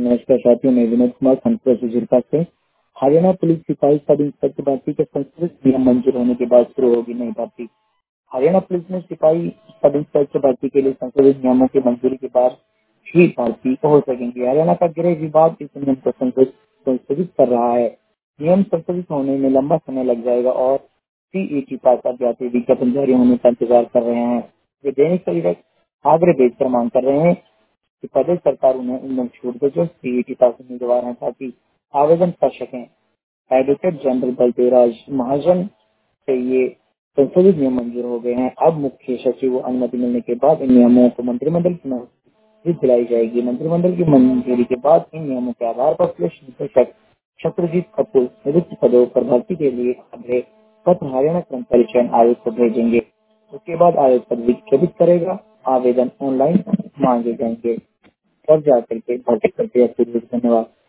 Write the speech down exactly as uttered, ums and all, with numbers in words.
नमस्कार साथियों, मैं विनोद कुमार खनपुर से झुरका से। हरियाणा पुलिस सिपाही सब इंस्पेक्टर भर्ती के संशोधित नियम मंजूर होने के बाद शुरू होगी नई भर्ती। हरियाणा पुलिस में सिपाही सब इंस्पेक्टर भर्ती के लिए संशोधित नियमों की मंजूरी के बाद ही भर्ती हो सकेंगी। हरियाणा का गृह विभाग इस नियम को संशोधित संशोधित कर रहा है। नियम संशोधित होने में लंबा समय लग जाएगा और सीईटी पास अभ्यर्थी विज्ञापन जारी होने का इंतजार कर रहे हैं। वे दैनिक सवेरा आग्रह भेजकर मांग कर रहे हैं कि प्रदेश सरकार उन्हें उनमें छूट दे जो सीईटी पास उम्मीदवार हैं ताकि आवेदन कर सकें। एडवोकेट जनरल बलदेवराज महाजन से ये संशोधित नियम मंजूर हो गए हैं। अब मुख्य सचिव को अनुमति मिलने के बाद इन नियमों को मंत्रिमंडल की मंजूरी दिलाई जाएगी। मंत्रिमंडल की मंजूरी के बाद इन नियमों के आधार पर पुलिस निदेशक शत्रुजीत कपूर नियुक्त पदों पर भर्ती के लिए आग्रह पत्र हरियाणा कर्मचारी चयन आयोग को भेजेंगे। उसके बाद आयोग पद विज्ञापित करेगा। आवेदन ऑनलाइन मांगे जाएंगे और जाकर के भर्ती प्रक्रिया शुरू। धन्यवाद।